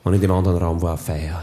Und in dem anderen Raum war eine Feier.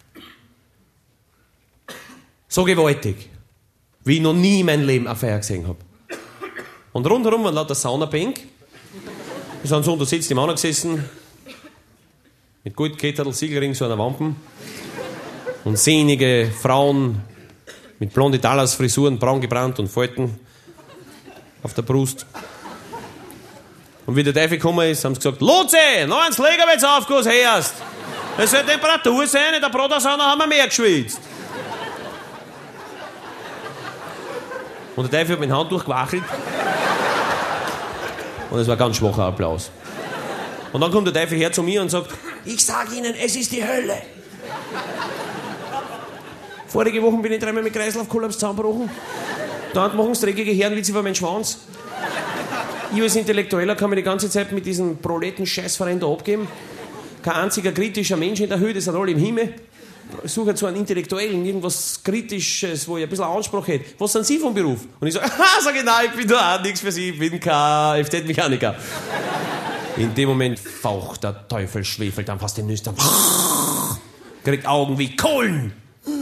So gewaltig, wie ich noch nie in meinem Leben eine Feier gesehen habe. Und rundherum waren lauter Saunabänke. Wir sind so untersetzt im Auto gesessen, mit Goldkettel, Siegelring, so einer Wampen. Und sehnige Frauen mit blonde Dallas-Frisuren, braun gebrannt und Falten auf der Brust. Und wie der Teufel gekommen ist, haben sie gesagt, Luzi, noch eins legen, wenn du aufgehst, hörst. Es soll Temperatur sein, in der Brotasauna haben wir mehr geschwitzt. Und der Teufel hat mit dem Handtuch gewachelt. Und es war ein ganz schwacher Applaus. Und dann kommt der Teufel her zu mir und sagt, ich sag Ihnen, es ist die Hölle. Vorige Woche bin ich 3-mal mit Kreislaufkollaps zusammengebrochen. Dann machen sie dreckige Herrenwitze über meinen Schwanz. Ich als Intellektueller kann mir die ganze Zeit mit diesem Proleten-Scheißverein da abgeben. Kein einziger kritischer Mensch in der Höhe, die sind alle im Himmel. Ich suche so einen Intellektuellen, irgendwas Kritisches, wo ich ein bisschen Anspruch hätte. Was sind Sie vom Beruf? Und ich sage, nein, ich bin da auch nichts für Sie, ich bin kein FZ-Mechaniker. In dem Moment faucht der Teufel, schwefelt dann fast den Nüstern. Kriegt Augen wie Kohlen.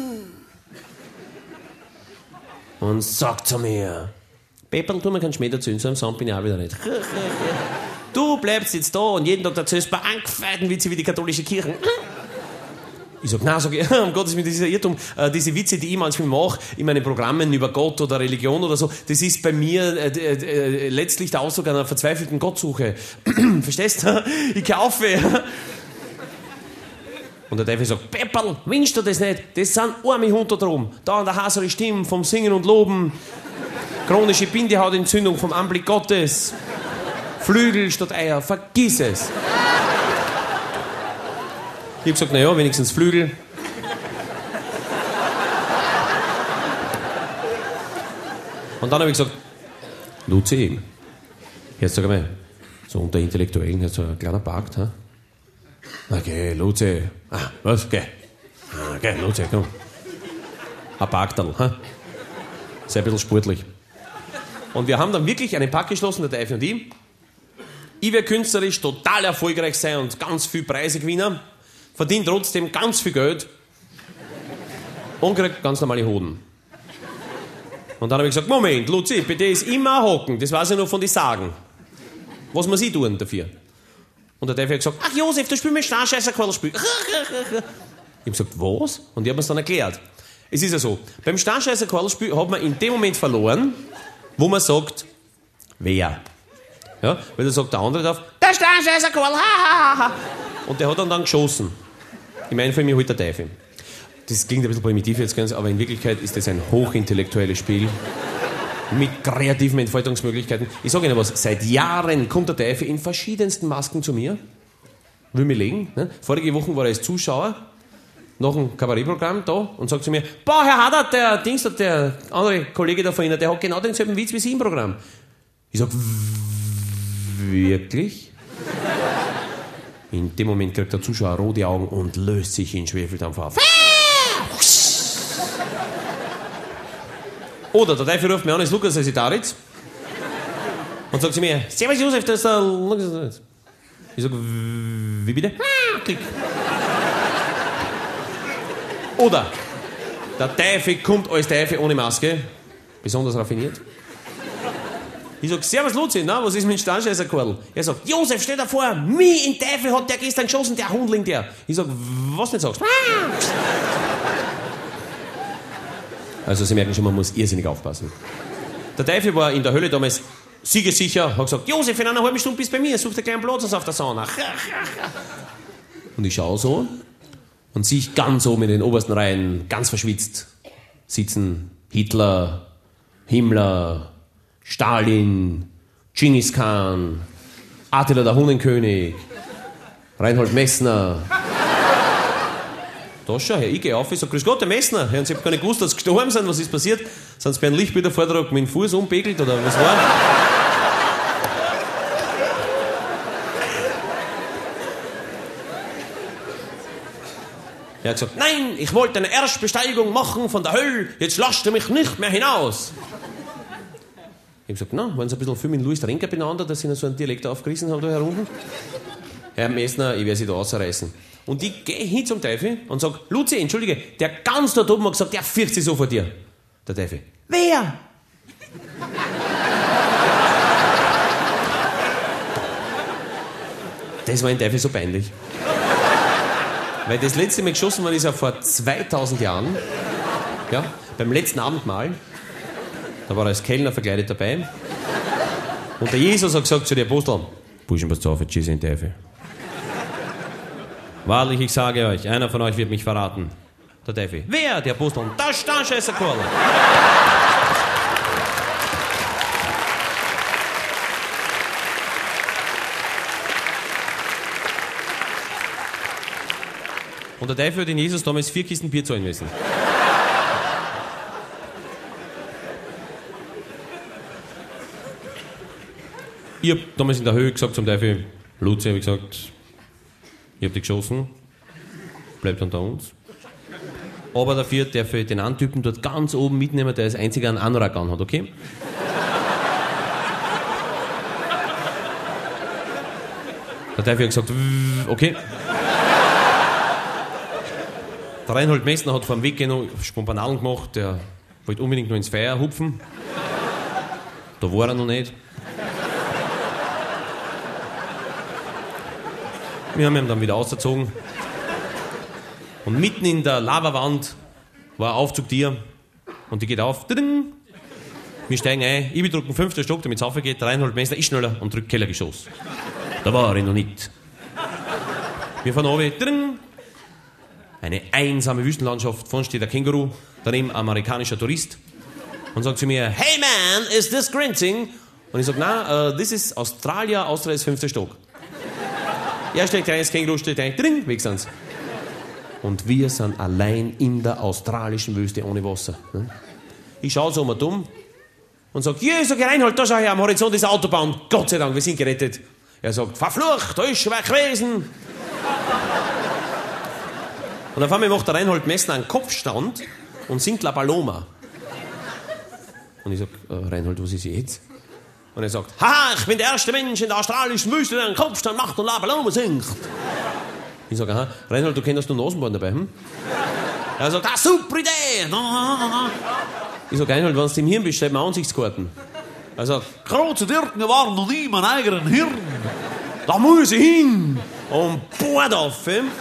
Und sagt zu mir, Pepperl, tu mir keinen Schmäh erzählen, so am Sound bin ich auch wieder nicht. Du bleibst jetzt da und jeden Tag erzählst du mir angefeiten Witze wie die katholische Kirche. Ich sag, nein, um Gottes Willen, das ist ein Irrtum. Diese Witze, die ich manchmal mache, in meinen Programmen über Gott oder Religion oder so, das ist bei mir letztlich der Ausdruck einer verzweifelten Gottsuche. Verstehst du? Ich kaufe. Und der Teufel sagt, Pepperl, wünschst du das nicht? Das sind arme Hunde da drum. Da an der hasere Stimme vom Singen und Loben. Chronische Bindehautentzündung vom Anblick Gottes. Flügel statt Eier, vergiss es. Ich hab gesagt, naja, wenigstens Flügel. Und dann habe ich gesagt, Luzi, jetzt sag mal, so unter Intellektuellen hat so ein kleiner Pakt, ha? Okay, Luzi. Was? Okay, Luzi, komm. Ein Pakterl, ha? Sei ein bisschen sportlich. Und wir haben dann wirklich einen Pakt geschlossen, der Teufel und ich. Ich werde künstlerisch total erfolgreich sein und ganz viele Preise gewinnen. Verdiene trotzdem ganz viel Geld. Und kriege ganz normale Hoden. Und dann habe ich gesagt, Moment, Luzi, bei dir ist immer ein Hocken. Das weiß ich nur von den Sagen. Was muss ich tun dafür? Und der Teufel hat gesagt, ach Josef, du spielst mit Starscheißer-Quaddelspiel. Ich habe gesagt, was? Und ich habe es dann erklärt. Es ist ja so, beim Starscheißer-Quaddelspiel hat man in dem Moment verloren, wo man sagt, wer? Ja, weil dann sagt der andere drauf, der Starscheißer-Quadel, ha, ha, ha. Und der hat dann geschossen. Ich meine, für mich halt der Teufel. Das klingt ein bisschen primitiv jetzt, aber in Wirklichkeit ist das ein hochintellektuelles Spiel mit kreativen Entfaltungsmöglichkeiten. Ich sage Ihnen was, seit Jahren kommt der Teufel in verschiedensten Masken zu mir, will mich legen. Ne? Vorige Woche war er als Zuschauer nach einem Kabarettprogramm da und sagt zu mir, boah, Herr Hadert, der andere Kollege da von Ihnen, der hat genau denselben Witz wie Sie im Programm. Ich sage, wirklich? In dem Moment kriegt der Zuschauer rote Augen und löst sich in Schwefeldampf auf. Oder der Teufel ruft mir an, ist Lukas Sesitaritz und sagt zu mir, Servus Josef, das ist der Lukas Sesitaritz. Ich sage, wie bitte? Klick. Oder der Teufel kommt als Teufel ohne Maske, besonders raffiniert. Ich sag, Servus Luzi, na, was ist mit dem Starscheißer-Quadel? Er sagt, Josef, stell dir vor, mich in Teufel hat der gestern geschossen, der Hundling der. Ich sag, was nicht sagst? Also Sie merken schon, man muss irrsinnig aufpassen. Der Teufel war in der Hölle damals siegessicher, hat gesagt, Josef, in einer halben Stunde bist du bei mir, such dir keinen Platz auf der Sauna. Und ich schaue so und sehe ich ganz oben in den obersten Reihen, ganz verschwitzt, sitzen Hitler, Himmler, Stalin, Genghis Khan, Attila der Hundenkönig, Reinhold Messner. Da schau her, ich gehe auf, ich sage, grüß Gott, der Messner. Ja, und ich habe gar nicht gewusst, dass sie gestorben sind, was ist passiert? Sind sie bei einem Lichtbildervortrag mit dem Fuß umpegelt oder was war? Er hat gesagt, nein, ich wollte eine Erstbesteigung machen von der Hölle, jetzt lasst ihr mich nicht mehr hinaus. Ich habe gesagt, na, waren Sie ein bisschen viel mit Louis Renker beieinander, dass Sie noch so einen Dialekt aufgerissen haben da herunten? Herr Messner, ich werde Sie da ausreißen. Und ich gehe hin zum Teufel und sage, Luzi, entschuldige, der ganz dort oben hat gesagt, der fürchtet sich so vor dir. Der Teufel, wer? Das war ein Teufel so peinlich. Weil das letzte Mal geschossen worden ist ja vor 2000 Jahren. Ja, beim letzten Abendmahl. Da war er als Kellner verkleidet dabei. Und der Jesus hat gesagt zu den Aposteln, Burschen, passt auf, jetzt schieß in den Teufel. Wahrlich, ich sage euch, einer von euch wird mich verraten. Der Teufel. Wer? Die Aposteln. Das ist der Scheißerkorn. Und der Teufel hat in Jesus damals 4 Kisten Bier zahlen müssen. Ich hab damals in der Höhe gesagt zum Teufel, Luzi, habe ich gesagt, ich hab dich geschossen, bleibt unter uns. Aber dafür darf ich den einen Typen dort ganz oben mitnehmen, der als einziger einen Anorak anhat, okay? Der Teufel hat gesagt, okay. Der Reinhold Messner hat vor dem Weggehen noch Spompanalen gemacht, der wollte unbedingt noch ins Feuer hupfen. Da war er noch nicht. Wir haben ihn dann wieder ausgezogen. Und mitten in der Lavawand war ein Aufzugtier. Und die geht auf. Wir steigen ein. Ich drücke den 5. Stock, damit es aufgeht. Der Reinhold Messner ist schneller und drückt Kellergeschoss. Da war er noch nicht. Wir fahren runter. Eine einsame Wüstenlandschaft. Vorne steht ein Känguru. Daneben ein amerikanischer Tourist. Und sagt zu mir, hey man, is this Grinting? Und ich sage, nein, this is Australia. Australia ist 5. Stock. Er steigt rein, das Känguru steht rein, drin, weg sind's. Und wir sind allein in der australischen Wüste ohne Wasser. Ich schaue so mal dumm und sage, Jesus, Reinhold, da schau her, am Horizont ist Autobahn, Gott sei Dank, wir sind gerettet. Er sagt, verflucht, da ist schon wer gewesen. Und auf einmal macht der Reinhold Messner einen Kopfstand und singt La Paloma. Und ich sage, Reinhold, was ist jetzt? Und er sagt, haha, ich bin der erste Mensch in der australischen Wüste, der einen Kopfstand macht und La Paloma singt. Ich sage, aha, Reinhold, du kennst nur Nasenbohren dabei, hm? Er sagt, super Idee. Ich sage, Reinhold, wenn du im Hirn bist, schreib mir Ansichtskarten. Er sagt, große Dirken waren noch nie mein eigenen Hirn. Da muss ich hin. Und bohrt auf.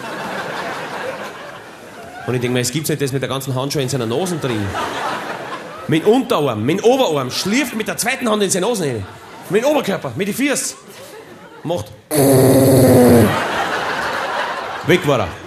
Und ich denke mir, es gibt's nicht, das mit der ganzen Handschuhe in seiner Nase drin. Mit dem Unterarm, mit dem Oberarm, schlieft mit der zweiten Hand in seine Nase rein. Mit dem Oberkörper, mit den Füßen. Macht. Weg war er.